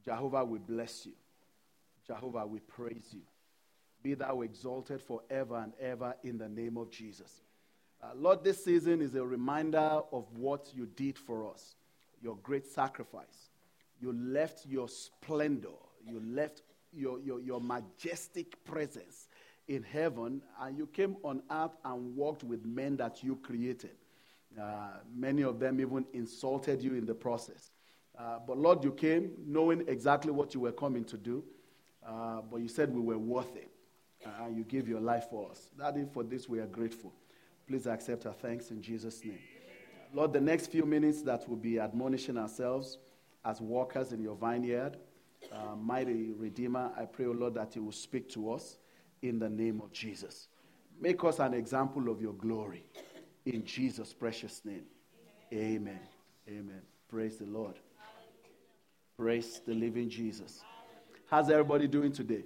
Jehovah, we bless you. Jehovah, we praise you. Be thou exalted forever and ever in the name of Jesus. Lord, this season is a reminder of what you did for us, your great sacrifice. You left your splendor, you left your majestic presence in heaven, and you came on earth and walked with men that you created. Many of them even insulted you in the process. But Lord, you came knowing exactly what you were coming to do, but you said we were worth it, and you gave your life for us. Daddy, for this we are grateful. Please accept our thanks in Jesus' name. Lord, the next few minutes that we'll be admonishing ourselves as workers in your vineyard, mighty Redeemer, I pray, O Lord, that you will speak to us in the name of Jesus. Make us an example of your glory in Jesus' precious name. Amen. Amen. Praise the Lord. Praise the living Jesus. How's everybody doing today?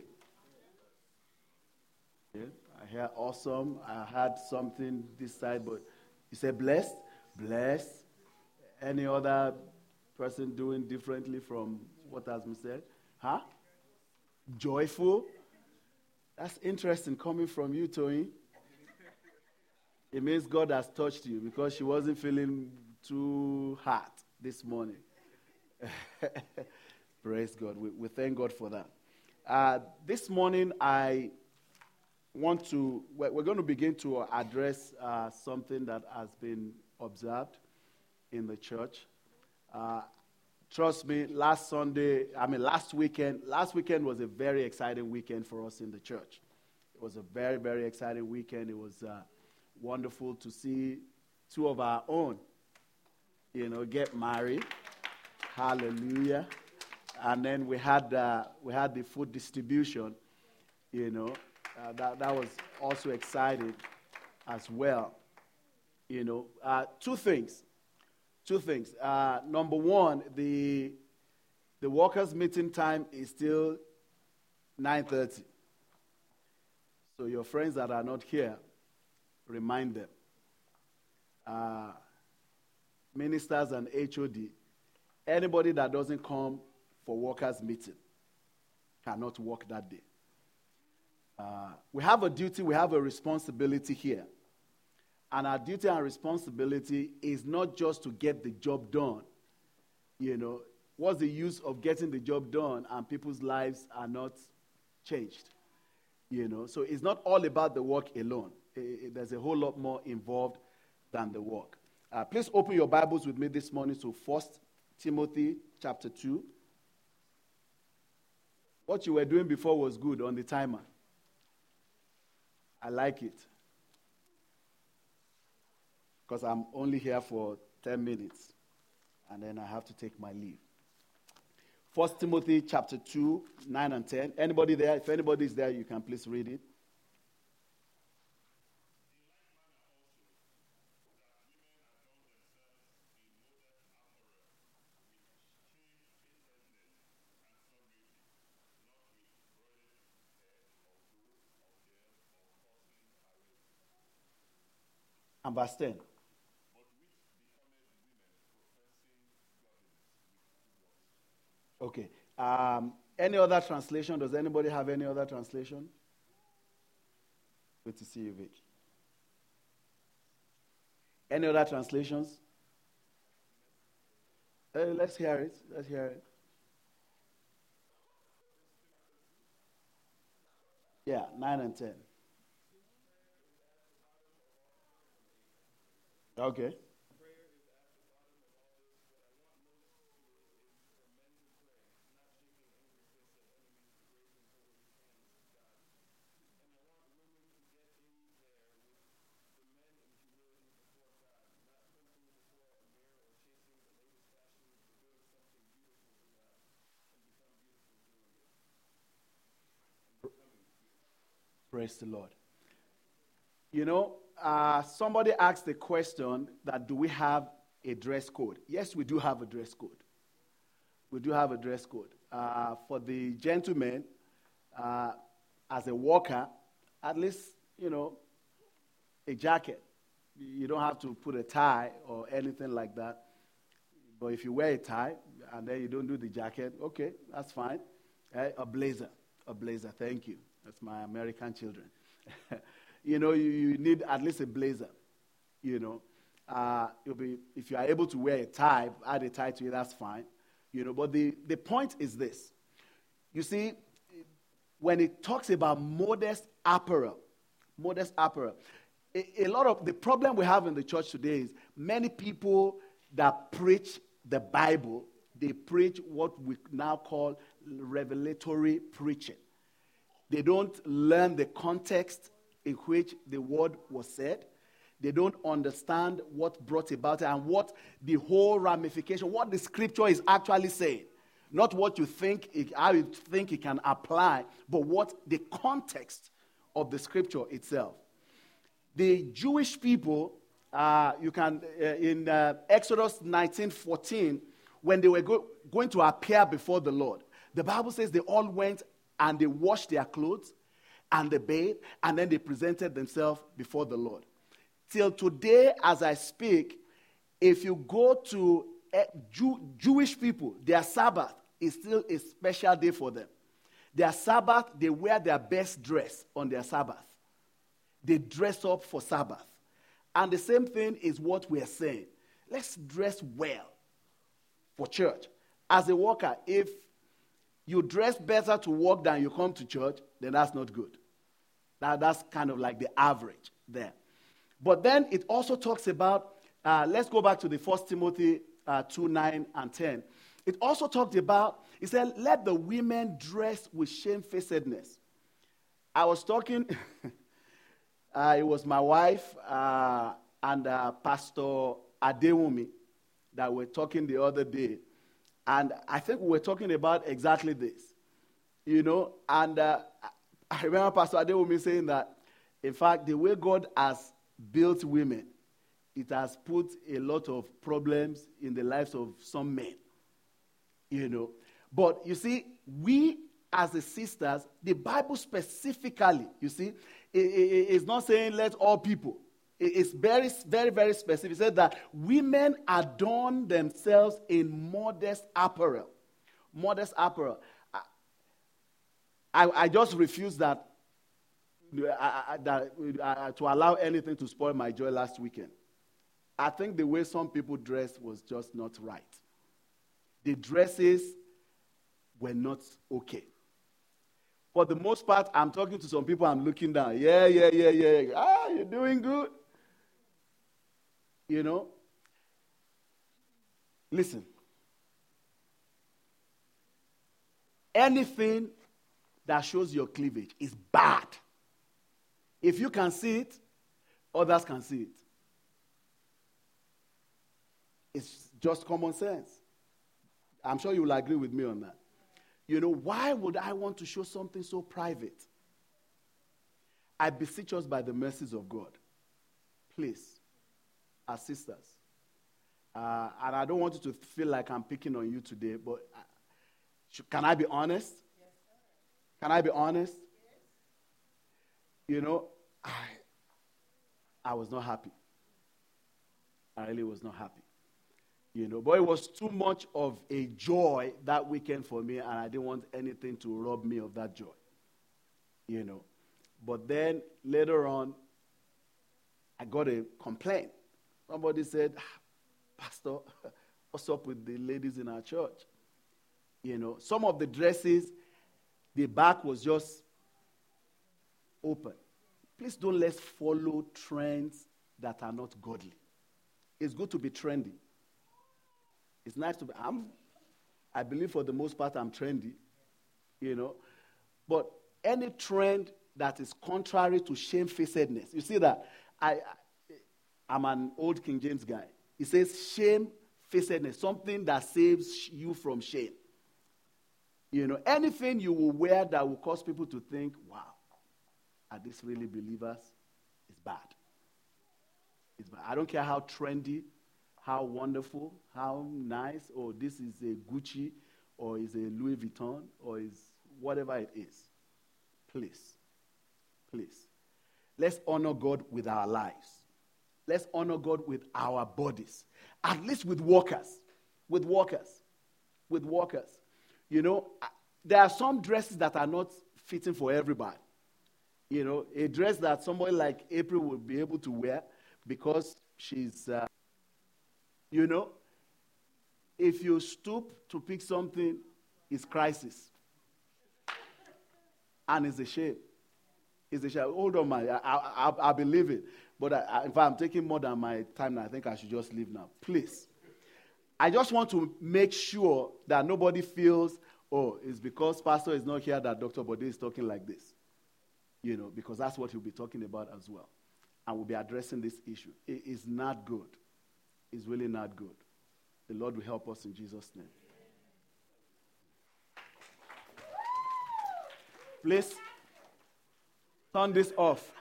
Yeah, I hear awesome. I had something this side, but you said blessed? Blessed. Any other person doing differently from what has been said? Huh? Joyful. That's interesting coming from you, Tony. It means God has touched you because she wasn't feeling too hot this morning. Praise God. We thank God for that. This morning, we're going to begin to address something that has been observed in the church. Trust me, last weekend was a very exciting weekend for us in the church. It was a very, very exciting weekend. It was wonderful to see two of our own, get married. Hallelujah. And then we had the food distribution, that was also exciting as well. Two things. Number one, the workers' meeting time is still 9:30. So your friends that are not here, remind them. Ministers and HOD, anybody that doesn't come for workers' meeting cannot work that day. We have a duty, we have a responsibility here. And our duty and responsibility is not just to get the job done. What's the use of getting the job done and people's lives are not changed? So it's not all about the work alone. There's a whole lot more involved than the work. Please open your Bibles with me this morning to 1 Timothy chapter 2. What you were doing before was good on the timer. I like it. Because I'm only here for 10 minutes. And then I have to take my leave. 1 Timothy chapter 2, 9 and 10. Anybody there? If anybody is there, you can please read it. And verse 10. Okay. Any other translation? Does anybody have any other translation? Good to see you, Vic. Any other translations? Let's hear it. Yeah, 9 and 10. Okay. Praise the Lord. Somebody asked the question that do we have a dress code? Yes, we do have a dress code. We do have a dress code. For the gentlemen, as a worker, at least, a jacket. You don't have to put a tie or anything like that. But if you wear a tie, and then you don't do the jacket. Okay, that's fine. A blazer. Thank you. That's my American children. You need at least a blazer. If you are able to wear a tie, add a tie to it, that's fine. But the point is this. You see, when it talks about modest apparel, a lot of the problem we have in the church today is many people that preach the Bible, they preach what we now call revelatory preaching. They don't learn the context in which the word was said. They don't understand what brought about it and what the whole ramification, what the scripture is actually saying. Not what you think, how you think it can apply, but what the context of the scripture itself. The Jewish people, in Exodus 19:14, when they were going to appear before the Lord, the Bible says they all went and they washed their clothes and they bathed and then they presented themselves before the Lord. Till today, as I speak, if you go to Jewish people, their Sabbath is still a special day for them. Their Sabbath, they wear their best dress on their Sabbath. They dress up for Sabbath. And the same thing is what we are saying. Let's dress well for church. As a worker, if you dress better to work than you come to church, then that's not good. That's kind of like the average there. But then it also talks about, let's go back to the 1 Timothy 2, 9 and 10. It also talked about, it said, let the women dress with shamefacedness. I was talking, it was my wife and Pastor Adewumi that were talking the other day. And I think we were talking about exactly this, and I remember Pastor Adewumi saying that, in fact, the way God has built women, it has put a lot of problems in the lives of some men, But you see, we as the sisters, the Bible specifically, you see, it's not saying let all people. It's very, very, very specific. It says that women adorn themselves in modest apparel. Modest apparel. I just refuse that to allow anything to spoil my joy last weekend. I think the way some people dressed was just not right. The dresses were not okay. For the most part, I'm talking to some people, I'm looking down. Yeah. You're doing good. Listen. Anything that shows your cleavage is bad. If you can see it, others can see it. It's just common sense. I'm sure you will agree with me on that. Why would I want to show something so private? I beseech us by the mercies of God. Please, as sisters. And I don't want you to feel like I'm picking on you today, but can I be honest? Yes, sir. Can I be honest? Yes. I was not happy. I really was not happy. But it was too much of a joy that weekend for me, and I didn't want anything to rob me of that joy. But then later on, I got a complaint. Somebody said, Pastor, what's up with the ladies in our church? Some of the dresses, the back was just open. Please don't let's follow trends that are not godly. It's good to be trendy. It's nice to be. I believe for the most part I'm trendy, But any trend that is contrary to shamefacedness, you see that I'm an old King James guy. It says shamefacedness, something that saves you from shame. Anything you will wear that will cause people to think, wow, are these really believers? It's bad. It's bad. I don't care how trendy, how wonderful, how nice, or this is a Gucci, or is a Louis Vuitton, or is whatever it is. Please. Let's honor God with our lives. Let's honor God with our bodies. At least with workers. with workers. You know, there are some dresses that are not fitting for everybody. You know, a dress that somebody like April will be able to wear because she's, you know, if you stoop to pick something, it's crisis. And it's a shame. It's a shame. Hold on, man. I believe it. But if I'm taking more than my time now, I think I should just leave now. Please. I just want to make sure that nobody feels, oh, it's because Pastor is not here that Dr. Bode is talking like this. You know, because that's what he'll be talking about as well. And we'll be addressing this issue. It is not good. It's really not good. The Lord will help us in Jesus' name. Please turn this off.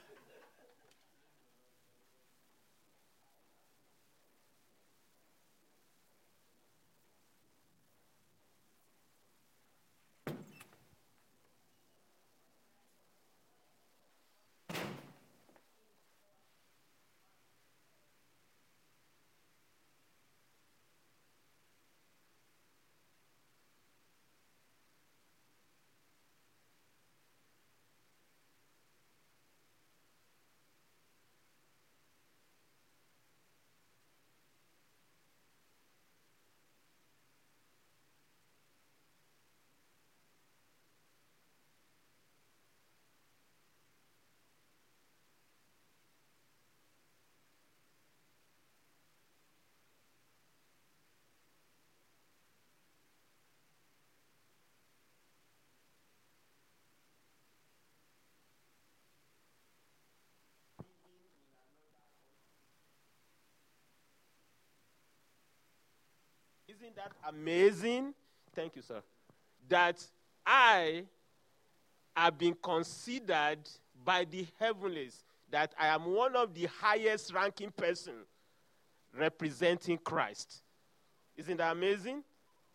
Isn't that amazing? Thank you, sir. That I have been considered by the heavenlies that I am one of the highest ranking person representing Christ. Isn't that amazing?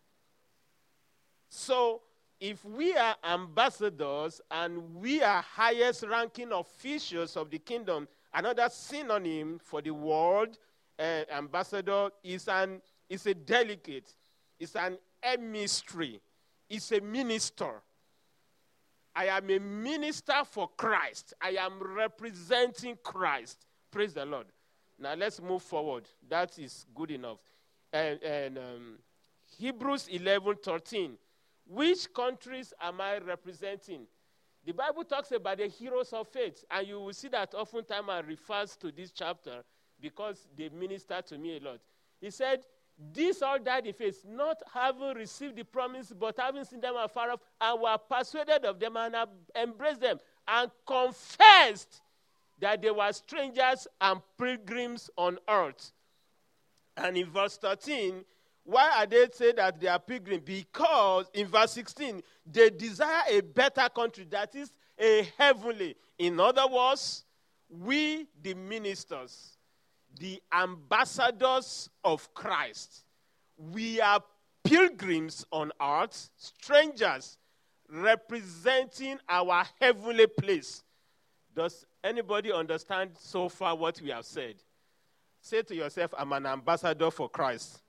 So, if we are ambassadors and we are highest ranking officials of the kingdom, another synonym for the word ambassador is a delegate, it's an emissary, it's a minister. I am a minister for Christ. I am representing Christ. Praise the Lord. Now let's move forward. That is good enough. Hebrews 11:13. Which countries am I representing? The Bible talks about the heroes of faith, and you will see that oftentimes I refers to this chapter because they minister to me a lot. He said, these all died in faith, not having received the promise, but having seen them afar off, and were persuaded of them and embraced them, and confessed that they were strangers and pilgrims on earth. And in verse 13, why are they saying that they are pilgrims? Because in verse 16, they desire a better country, that is a heavenly. In other words, we, the ministers, the ambassadors of Christ, we are pilgrims on earth, strangers, representing our heavenly place. Does anybody understand so far what we have said? Say to yourself, I'm an ambassador for Christ.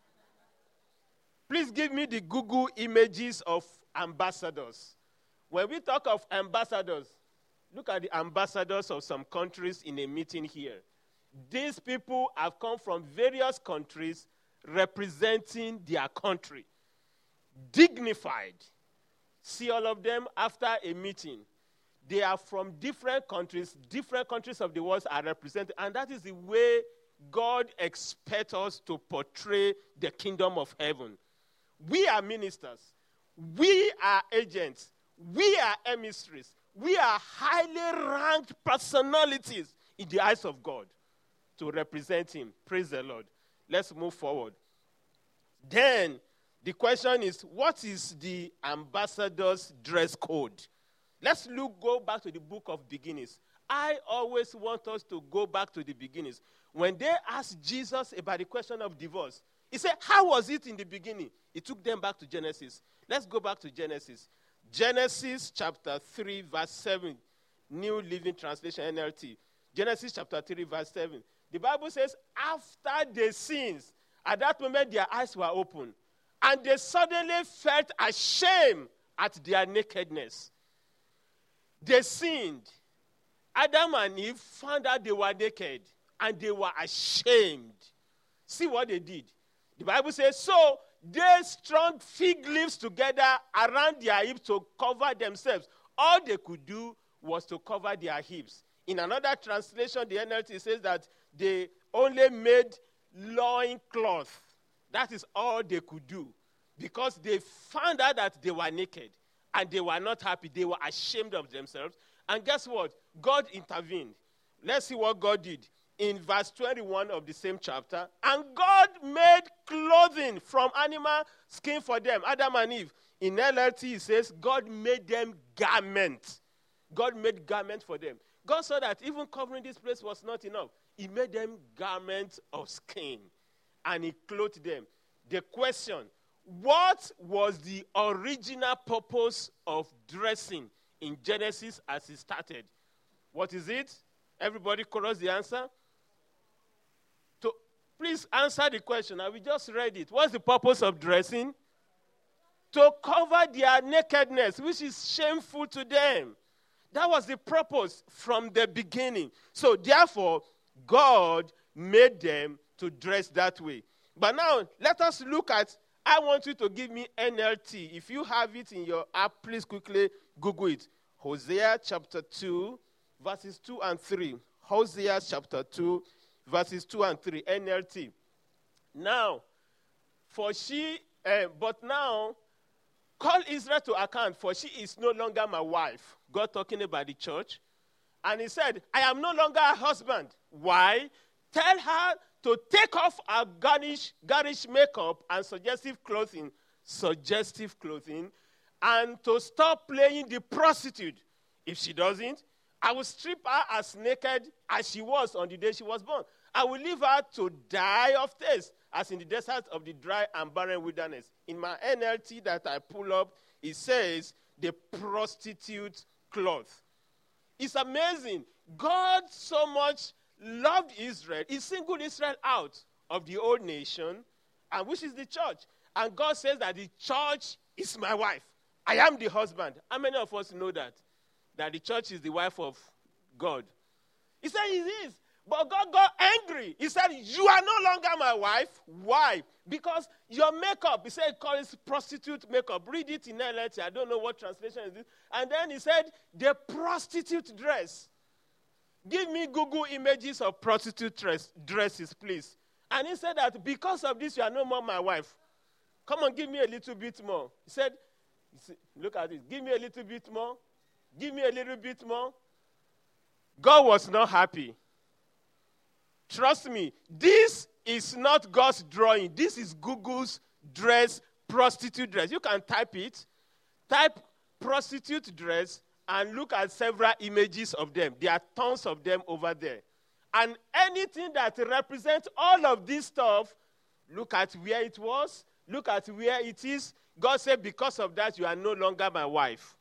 Please give me the Google images of ambassadors. When we talk of ambassadors, look at the ambassadors of some countries in a meeting here. These people have come from various countries representing their country. Dignified. See all of them after a meeting. They are from different countries of the world are represented, and that is the way God expects us to portray the kingdom of heaven. We are ministers. We are agents. We are emissaries. We are highly ranked personalities in the eyes of God to represent him. Praise the Lord. Let's move forward. Then, the question is, what is the ambassador's dress code? Let's go back to the book of beginnings. I always want us to go back to the beginnings. When they asked Jesus about the question of divorce, he said, how was it in the beginning? He took them back to Genesis. Let's go back to Genesis. Genesis chapter 3, verse 7. New Living Translation, NLT. Genesis chapter 3, verse 7. The Bible says, after the sins, at that moment their eyes were open. And they suddenly felt ashamed at their nakedness. They sinned. Adam and Eve found out they were naked, and they were ashamed. See what they did. The Bible says, so they strung fig leaves together around their hips to cover themselves. All they could do was to cover their hips. In another translation, the NLT says that they only made loincloth. That is all they could do, because they found out that they were naked and they were not happy. They were ashamed of themselves. And guess what? God intervened. Let's see what God did. In verse 21 of the same chapter, and God made clothing from animal skin for them, Adam and Eve. In LLT, it says, God made them garments. God made garments for them. God saw that even covering this place was not enough. He made them garments of skin, and he clothed them. The question, what was the original purpose of dressing in Genesis as it started? What is it? Everybody chorus the answer. Please answer the question. I will just read it. What's the purpose of dressing? To cover their nakedness, which is shameful to them. That was the purpose from the beginning. So therefore, God made them to dress that way. But now, let us look at, I want you to give me NLT. If you have it in your app, please quickly Google it. Hosea chapter 2, verses 2 and 3. Hosea chapter 2, verses 2 and 3, NLT. Now, but now, call Israel to account, for she is no longer my wife. God talking about the church. And he said, I am no longer her husband. Why? Tell her to take off her garish makeup and suggestive clothing, and to stop playing the prostitute. If she doesn't, I will strip her as naked as she was on the day she was born. I will leave her to die of thirst, as in the desert of the dry and barren wilderness. In my NLT that I pull up, it says, the prostitute cloth. It's amazing. God so much loved Israel. He singled Israel out of the old nation, and which is the church. And God says that the church is my wife. I am the husband. How many of us know that? That the church is the wife of God. He said it is. But God got angry. He said, you are no longer my wife. Why? Because your makeup, he said, call it prostitute makeup. Read it in NLT. I don't know what translation is this. And then he said, the prostitute dress. Give me Google images of prostitute dresses, please. And he said that because of this, you are no more my wife. Come on, give me a little bit more. He said, look at this. Give me a little bit more. Give me a little bit more. God was not happy. Trust me, this is not God's drawing. This is Google's dress, prostitute dress. You can type it. Type prostitute dress and look at several images of them. There are tons of them over there. And anything that represents all of this stuff, look at where it was. Look at where it is. God said, because of that, you are no longer my wife.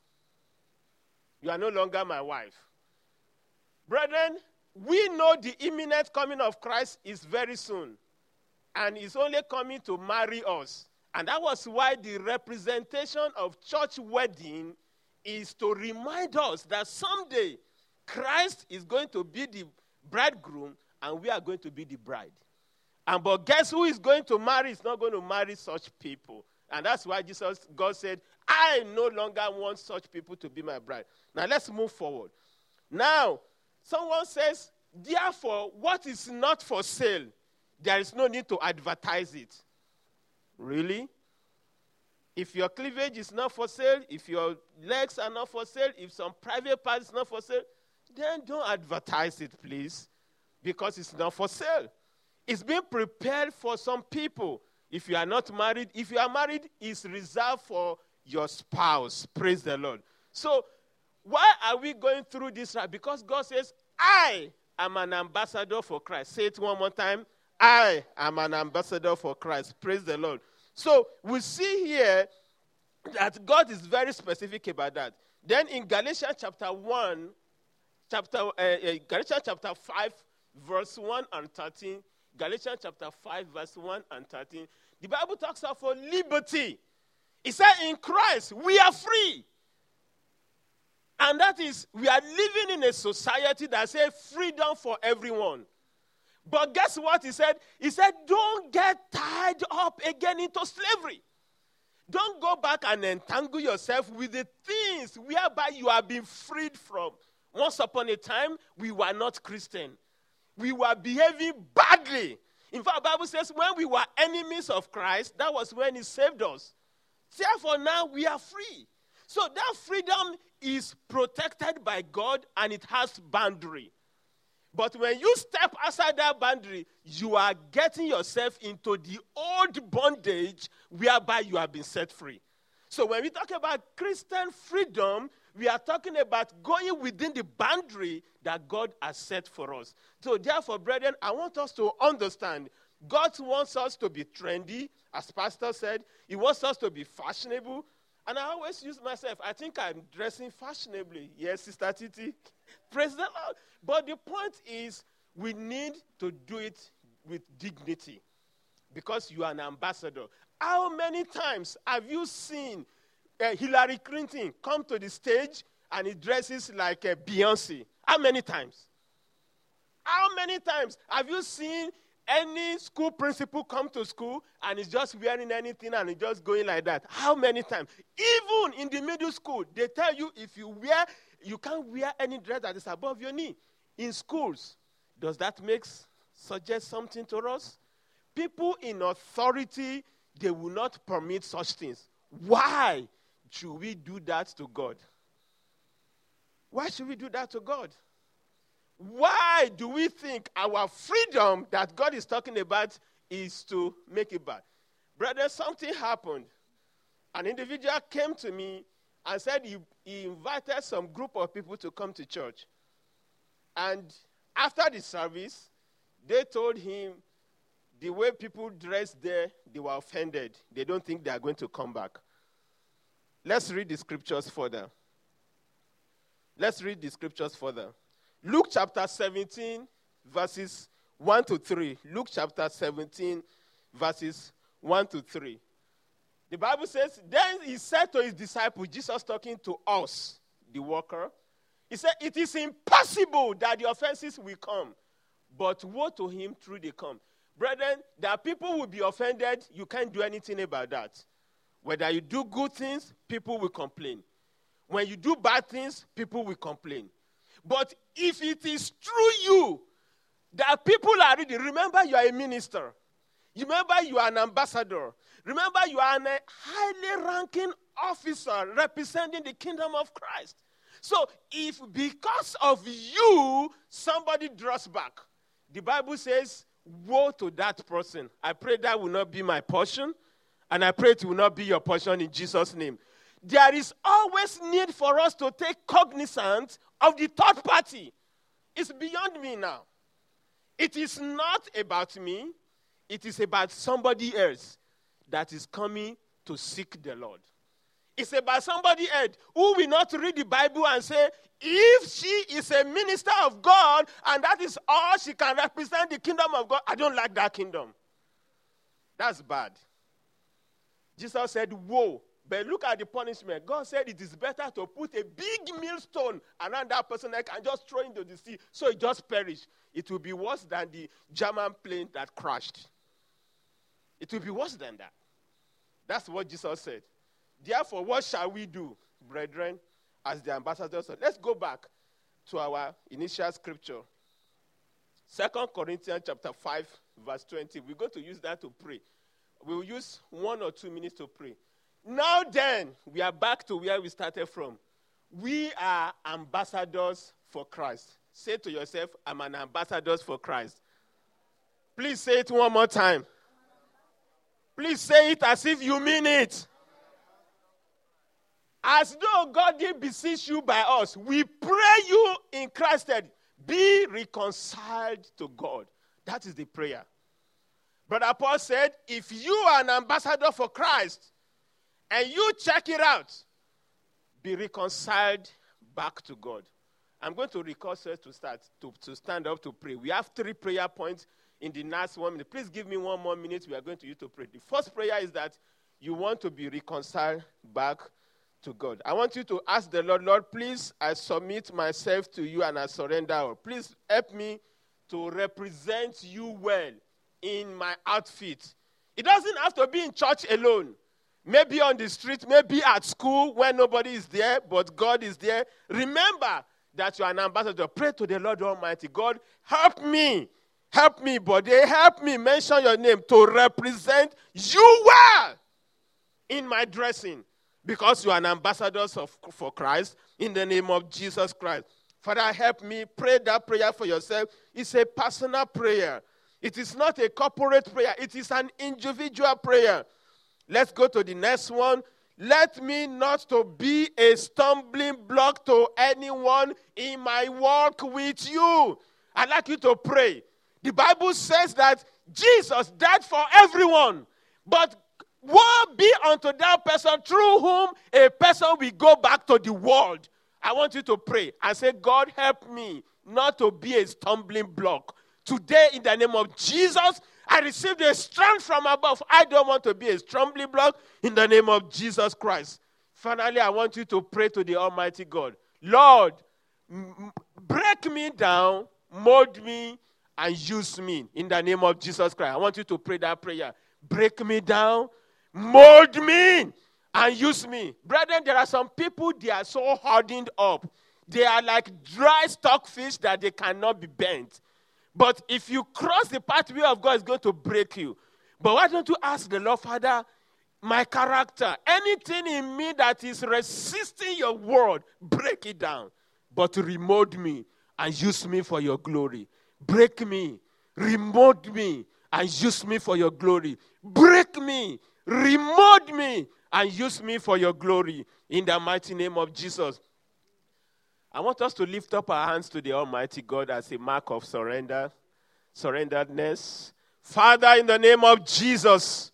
You are no longer my wife. Brethren, we know the imminent coming of Christ is very soon. And he's only coming to marry us. And that was why the representation of church wedding is to remind us that someday Christ is going to be the bridegroom and we are going to be the bride. But guess who is going to marry? Is not going to marry such people. And that's why God said, I no longer want such people to be my bride. Now let's move forward. Now, someone says, therefore, what is not for sale, there is no need to advertise it. Really? If your cleavage is not for sale, if your legs are not for sale, if some private part is not for sale, then don't advertise it, please, because it's not for sale. It's being prepared for some people. If you are not married, if you are married, it's reserved for your spouse. Praise the Lord. So, why are we going through this? Because God says, I am an ambassador for Christ. Say it one more time. I am an ambassador for Christ. Praise the Lord. So, we see here that God is very specific about that. Then in Galatians chapter 5, verse 1 and 13, Galatians chapter 5, verse 1 and 13, The Bible talks of for liberty. It said in Christ, we are free. And that is, we are living in a society that says freedom for everyone. But guess what he said? He said, don't get tied up again into slavery. Don't go back and entangle yourself with the things whereby you have been freed from. Once upon a time, we were not Christian. We were behaving badly. In fact, the Bible says when we were enemies of Christ, that was when he saved us. Therefore, now we are free. So that freedom is protected by God and it has boundary. But when you step outside that boundary, you are getting yourself into the old bondage whereby you have been set free. So when we talk about Christian freedom, we are talking about going within the boundary that God has set for us. So therefore, brethren, I want us to understand God wants us to be trendy, as Pastor said. He wants us to be fashionable. And I always use myself. I think I'm dressing fashionably. Yes, Sister Titi. Praise the Lord. But the point is, we need to do it with dignity because you are an ambassador. How many times have you seen Hillary Clinton come to the stage and he dresses like Beyonce? How many times? How many times have you seen any school principal come to school and he's just wearing anything and he's just going like that? How many times? Even in the middle school, they tell you if you can't wear any dress that is above your knee. In schools, does that suggest something to us? People in authority, they will not permit such things. Why should we do that to God? Why should we do that to God? Why do we think our freedom that God is talking about is to make it bad? Brother, something happened. An individual came to me and said he invited some group of people to come to church. And after the service, they told him the way people dress there, they were offended. They don't think they are going to come back. Let's read the scriptures further. Luke chapter 17, verses 1 to 3. Luke chapter 17, verses 1 to 3. The Bible says, then he said to his disciples, Jesus talking to us, the worker, he said, it is impossible that the offenses will come, but woe to him through they come. Brethren, that people will be offended, you can't do anything about that. Whether you do good things, people will complain. When you do bad things, people will complain. But if it is through you that people are reading, remember you are a minister. Remember you are an ambassador. Remember you are a highly ranking officer representing the kingdom of Christ. So if because of you, somebody draws back, the Bible says, woe to that person. I pray that will not be my portion, and I pray it will not be your portion in Jesus' name. There is always need for us to take cognizance of the third party. It's beyond me now. It is not about me. It is about somebody else that is coming to seek the Lord. It's about somebody else who will not read the Bible and say, if she is a minister of God and that is all she can represent the kingdom of God, I don't like that kingdom. That's bad. Jesus said, woe. But look at the punishment. God said it is better to put a big millstone around that person neck and just throw into the sea so it just perish. It will be worse than the German plane that crashed. It will be worse than that. That's what Jesus said. Therefore, what shall we do, brethren, as the ambassadors? Let's go back to our initial scripture. 2 Corinthians chapter 5, verse 20. We're going to use that to pray. We'll use 1 or 2 minutes to pray. Now then, we are back to where we started from. We are ambassadors for Christ. Say to yourself, I'm an ambassador for Christ. Please say it one more time. Please say it as if you mean it. As though God did beseech you by us, we pray you in Christ that be reconciled to God. That is the prayer. Brother Paul said, if you are an ambassador for Christ and you check it out, be reconciled back to God. I'm going to request us to stand up to pray. We have 3 prayer points in the next 1 minute. Please give me 1 more minute. We are going to use to pray. The first prayer is that you want to be reconciled back to God. I want you to ask the Lord, Lord, please, I submit myself to you and I surrender all. Please help me to represent you well in my outfit. It doesn't have to be in church alone. Maybe on the street, maybe at school when nobody is there, but God is there. Remember that you are an ambassador. Pray to the Lord Almighty. God, help me, buddy. Help me mention your name to represent you well in my dressing. Because you are an ambassador for Christ in the name of Jesus Christ. Father, help me. Pray that prayer for yourself. It's a personal prayer. It is not a corporate prayer. It is an individual prayer. Let's go to the next one. Let me not to be a stumbling block to anyone in my walk with you. I'd like you to pray. The Bible says that Jesus died for everyone. But woe be unto that person through whom a person will go back to the world. I want you to pray and say, God, help me not to be a stumbling block. Today, in the name of Jesus, I received a strength from above. I don't want to be a stumbling block in the name of Jesus Christ. Finally, I want you to pray to the Almighty God. Lord, break me down, mold me, and use me in the name of Jesus Christ. I want you to pray that prayer. Break me down, mold me, and use me. Brethren, there are some people, they are so hardened up. They are like dry stockfish that they cannot be bent. But if you cross the pathway of God, it's going to break you. But why don't you ask the Lord, Father, my character, anything in me that is resisting your word, break it down. But remold me and use me for your glory. Break me, remold me, and use me for your glory. Break me, remold me, and use me for your glory. In the mighty name of Jesus. I want us to lift up our hands to the Almighty God as a mark of surrenderedness. Father, in the name of Jesus,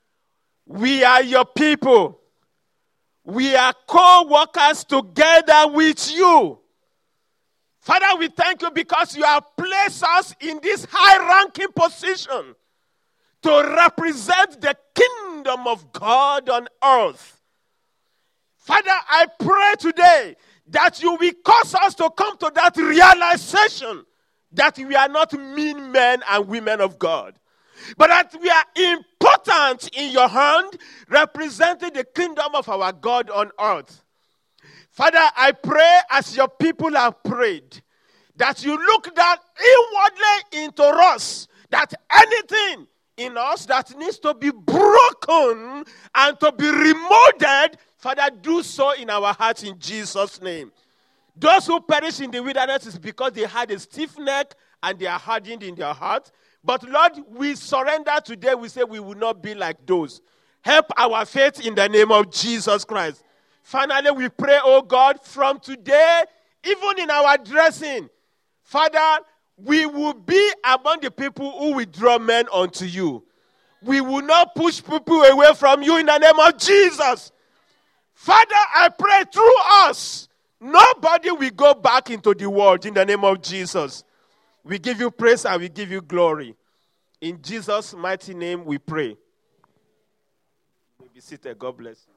we are your people. We are co-workers together with you. Father, we thank you because you have placed us in this high-ranking position to represent the kingdom of God on earth. Father, I pray today that you will cause us to come to that realization that we are not mean men and women of God, but that we are important in your hand, representing the kingdom of our God on earth. Father, I pray as your people have prayed, that you look down inwardly into us, that anything in us that needs to be broken and to be remolded, Father, do so in our hearts in Jesus' name. Those who perish in the wilderness is because they had a stiff neck and they are hardened in their heart. But Lord, we surrender today. We say we will not be like those. Help our faith in the name of Jesus Christ. Finally, we pray, oh God, from today, even in our dressing, Father, we will be among the people who will draw men unto you. We will not push people away from you in the name of Jesus. Father, I pray through us, nobody will go back into the world in the name of Jesus. We give you praise and we give you glory. In Jesus' mighty name we pray. You may be seated. God bless you.